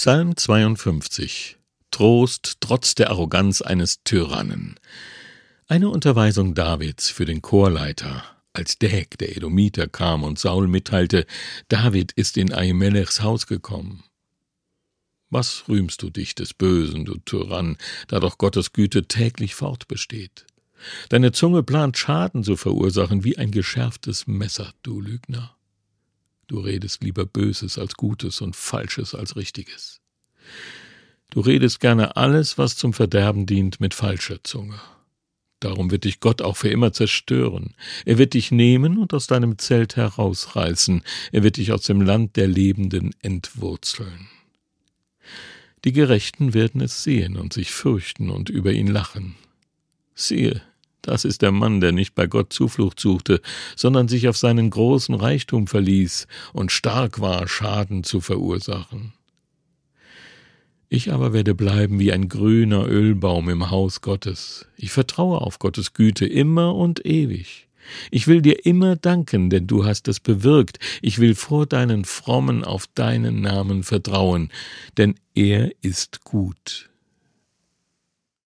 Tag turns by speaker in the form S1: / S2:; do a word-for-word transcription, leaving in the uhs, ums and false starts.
S1: Psalm zweiundfünfzig. Trost trotz der Arroganz eines Tyrannen. Eine Unterweisung Davids für den Chorleiter, als Däg, der Edomiter, kam und Saul mitteilte, David ist in Ahimelechs Haus gekommen. Was rühmst du dich des Bösen, du Tyrann, da doch Gottes Güte täglich fortbesteht? Deine Zunge plant Schaden zu verursachen wie ein geschärftes Messer, du Lügner. Du redest lieber Böses als Gutes und Falsches als Richtiges. Du redest gerne alles, was zum Verderben dient, mit falscher Zunge. Darum wird dich Gott auch für immer zerstören. Er wird dich nehmen und aus deinem Zelt herausreißen. Er wird dich aus dem Land der Lebenden entwurzeln. Die Gerechten werden es sehen und sich fürchten und über ihn lachen. Siehe, das ist der Mann, der nicht bei Gott Zuflucht suchte, sondern sich auf seinen großen Reichtum verließ und stark war, Schaden zu verursachen. Ich aber werde bleiben wie ein grüner Ölbaum im Haus Gottes. Ich vertraue auf Gottes Güte immer und ewig. Ich will dir immer danken, denn du hast es bewirkt. Ich will vor deinen Frommen auf deinen Namen vertrauen, denn er ist gut.